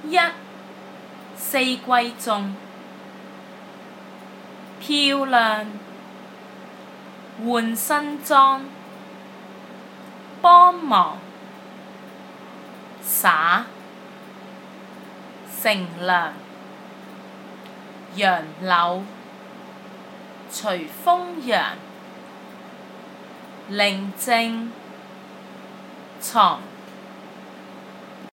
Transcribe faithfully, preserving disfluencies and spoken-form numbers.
一、四季中，漂亮，換新裝，幫忙，灑，乘涼，楊柳，隨風揚，寧靜，床